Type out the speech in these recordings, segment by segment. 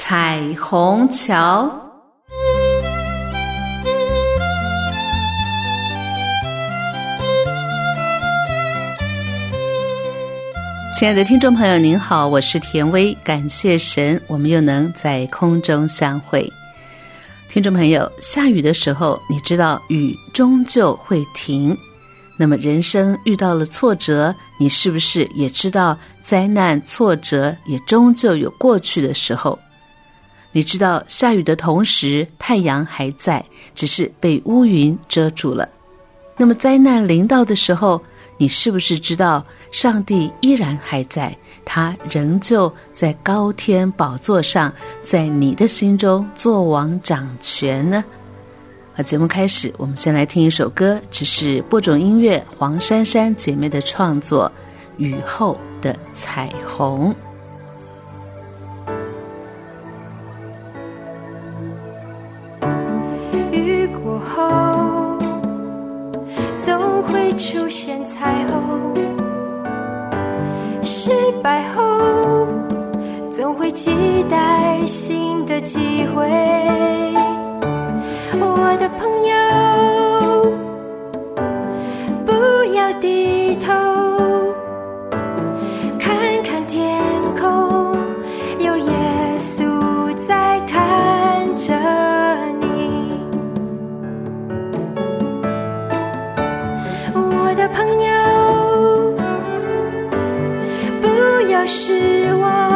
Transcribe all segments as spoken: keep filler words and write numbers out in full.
彩虹桥。亲爱的听众朋友您好，我是田薇，感谢神我们又能在空中相会。听众朋友，下雨的时候你知道雨终究会停，那么人生遇到了挫折，你是不是也知道灾难挫折也终究有过去的时候？你知道下雨的同时太阳还在，只是被乌云遮住了。那么灾难临到的时候，你是不是知道上帝依然还在，他仍旧在高天宝座上，在你的心中作王掌权呢？好，节目开始，我们先来听一首歌，这是播种音乐黄珊珊姐妹的创作《雨后的彩虹》。 雨过后总会出现彩虹，失败后总会期待新的机会。我的朋友，不要低头，看看天空，有耶稣在看着你。我的朋友，不要失望，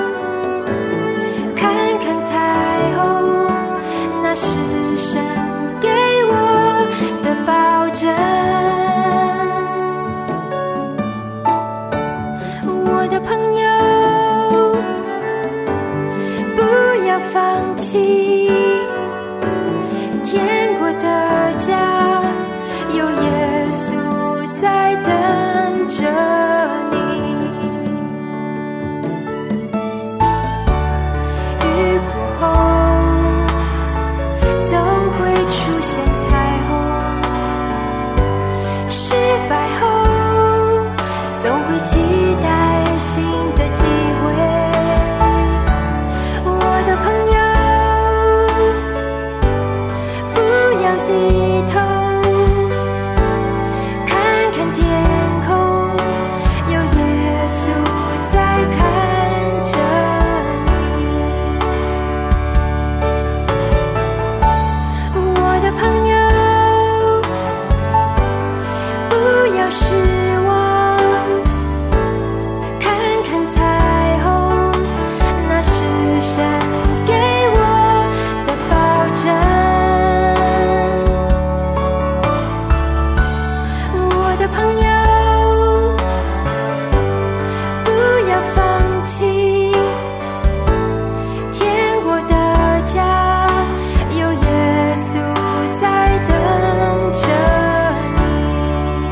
看看彩虹，那是神给我的保证。我的朋友，不要放弃，天国的家有耶稣在等着你。雨过后总会出现彩虹，失败后总会期待新的机会。我的朋友，不要低头，看看天空，有耶稣在看着你。我的朋友，不要失望，看看彩虹，那是神给我的保证。我的朋友，不要放弃，天国的家有耶稣在等着你。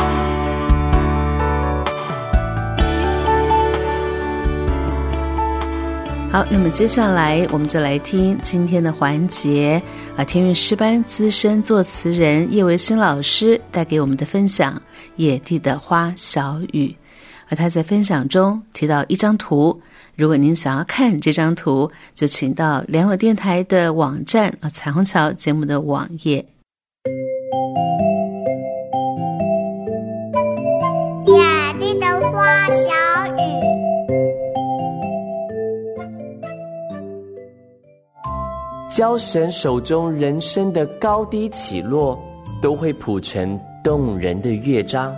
好，那么接下来我们就来听今天的环节啊，天韵诗班资深作词人叶维新老师带给我们的分享《野地的花小雨》。而他在分享中提到一张图，如果您想要看这张图，就请到良友电台的网站啊，彩虹桥节目的网页。 野地的花小雨， 教神手中人生的高低起落，都会谱成动人的乐章。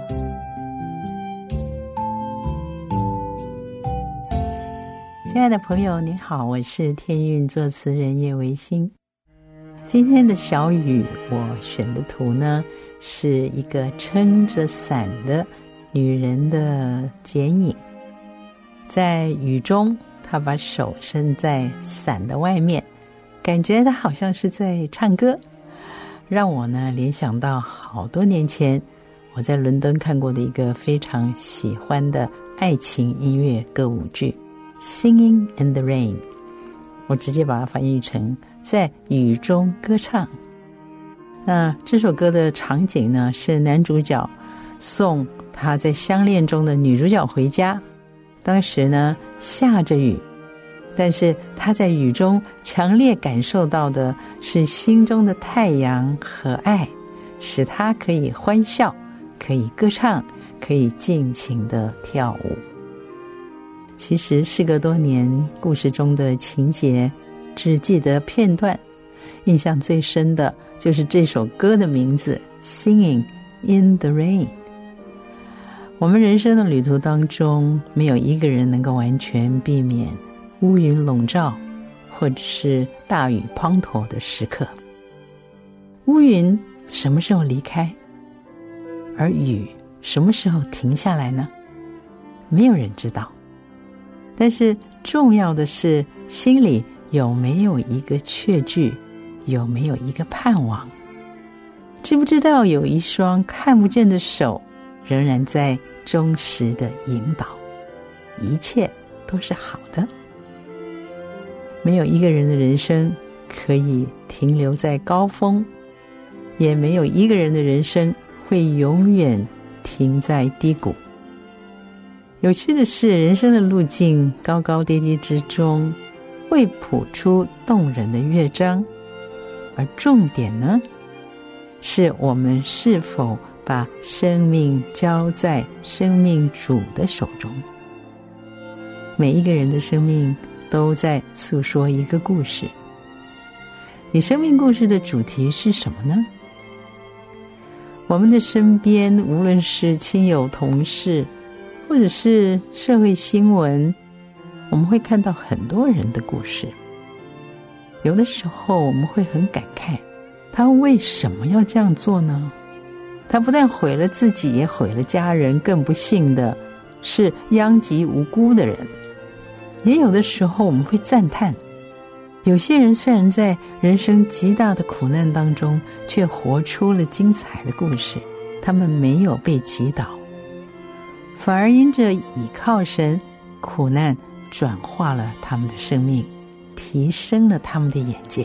亲爱的朋友您好，我是天韵作词人叶维新。今天的小雨我选的图呢，是一个撑着伞的女人的剪影。在雨中，她把手伸在伞的外面，感觉她好像是在唱歌，让我呢联想到好多年前我在伦敦看过的一个非常喜欢的爱情音乐歌舞剧 Singing in the Rain， 我直接把它翻译成在雨中歌唱。那这首歌的场景呢，是男主角送他在相恋中的女主角回家，当时呢下着雨， 但是他在雨中强烈感受到的是心中的太阳和爱，使他可以欢笑，可以歌唱，可以尽情地跳舞。其实事隔多年，故事中的情节只记得片段，印象最深的就是这首歌的名字 Singing in the Rain。 我们人生的旅途当中，没有一个人能够完全避免乌云笼罩或者是大雨滂沱的时刻。乌云什么时候离开，而雨什么时候停下来呢？没有人知道。但是重要的是，心里有没有一个确据，有没有一个盼望？知不知道有一双看不见的手仍然在忠实的引导，一切都是好的。没有一个人的人生可以停留在高峰，也没有一个人的人生会永远停在低谷。有趣的是，人生的路径高高低低之中，会谱出动人的乐章，而重点呢，是我们是否把生命交在生命主的手中。每一个人的生命都在诉说一个故事。你生命故事的主题是什么呢？我们的身边，无论是亲友同事，或者是社会新闻，我们会看到很多人的故事。有的时候我们会很感慨，他为什么要这样做呢？他不但毁了自己，也毁了家人，更不幸的是殃及无辜的人。也有的时候我们会赞叹，有些人虽然在人生极大的苦难当中，却活出了精彩的故事。他们没有被击倒，反而因着倚靠神，苦难转化了他们的生命，提升了他们的眼界。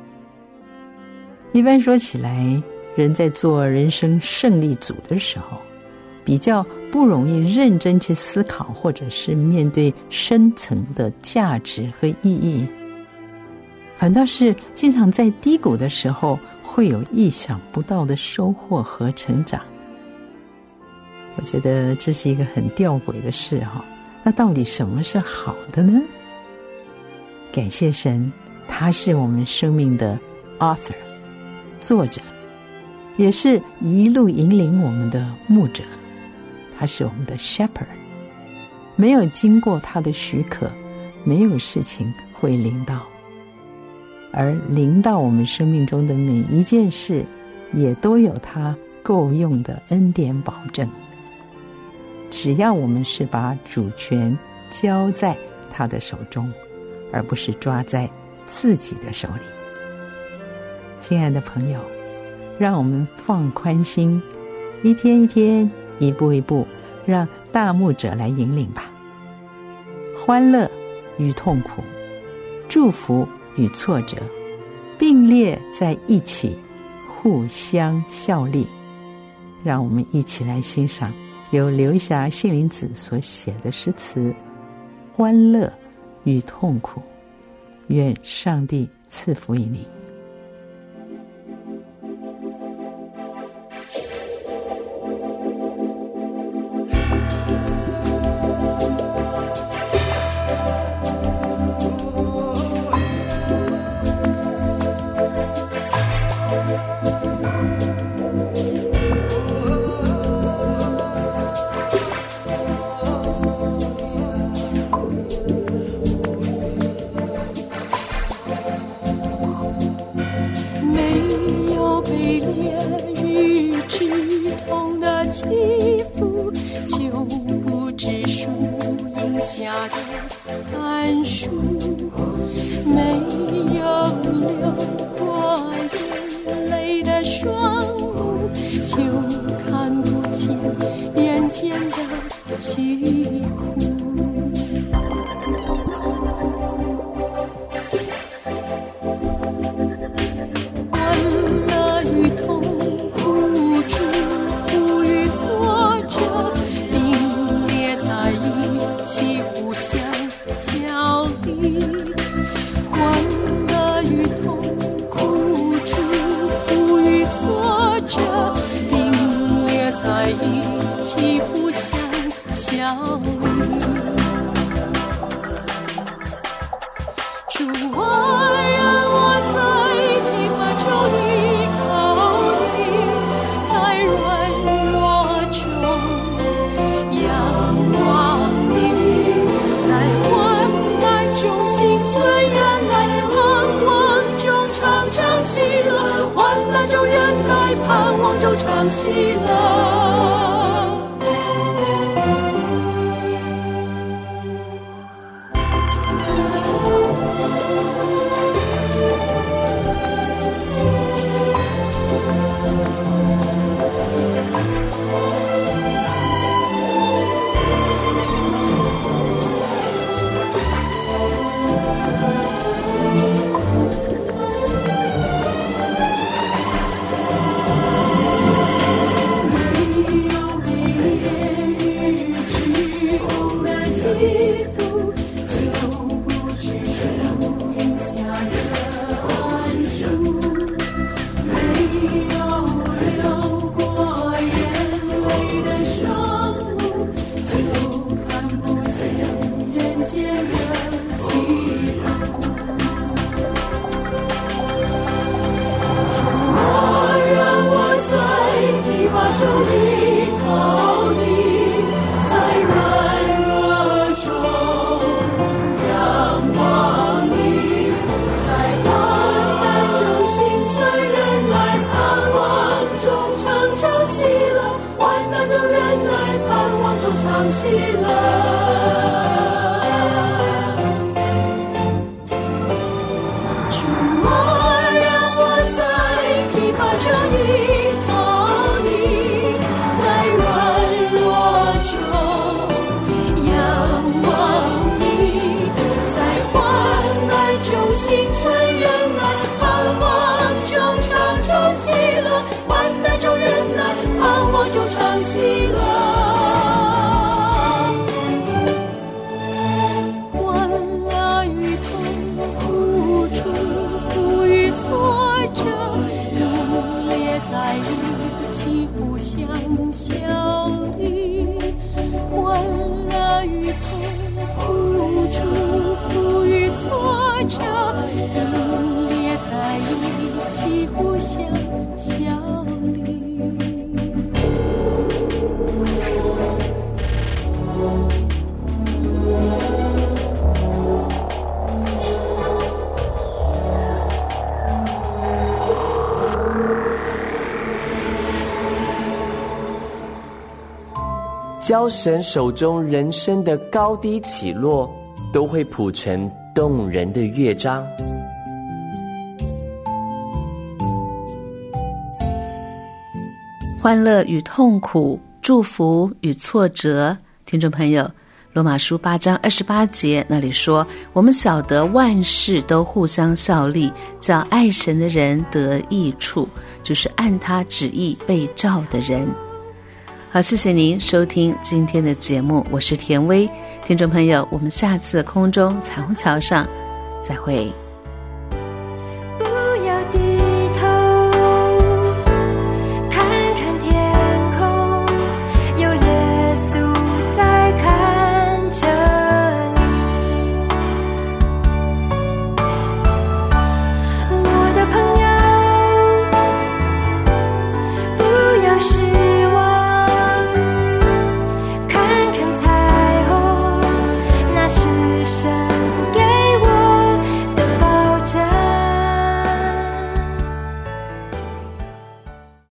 一般说起来，人在做人生胜利组的时候，比较不容易认真去思考，或者是面对深层的价值和意义，反倒是经常在低谷的时候会有意想不到的收获和成长。我觉得这是一个很吊诡的事哈。那到底什么是好的呢？感谢神，他是我们生命的 author 作者，也是一路引领我们的牧者，他是我们的 shepherd。 没有经过他的许可，没有事情会临到，而临到我们生命中的每一件事，也都有他够用的恩典保证。只要我们是把主权交在他的手中，而不是抓在自己的手里。亲爱的朋友，让我们放宽心，一天一天，一步一步，让大牧者来引领吧。欢乐与痛苦，祝福与挫折，并列在一起，互相效力。让我们一起来欣赏由刘霞杏林子所写的诗词《欢乐与痛苦》，愿上帝赐福于你。 互相主啊，让我在疲乏中依靠你，在软弱中仰望你，在患难中心存忍耐，盼望中常常喜乐，患难中忍耐，盼望中常喜乐。喜乐，主啊，让我在疲乏中依靠你，在软弱中仰望你，在患难中心存忍耐，盼望中常常喜乐，患难中忍耐，盼望中常喜乐。在一起互相效力，欢乐与痛苦、祝福与挫折，并列在一起互相效力。 教神手中人生的高低起落，都会谱成动人的乐章。 欢乐与痛苦，祝福与挫折。听众朋友，罗马书八章二十八节那里说，我们晓得万事都互相效力，叫爱神的人得益处，就是按他旨意被召的人。好，谢谢您收听今天的节目，我是田薇。听众朋友，我们下次空中彩虹桥上再会。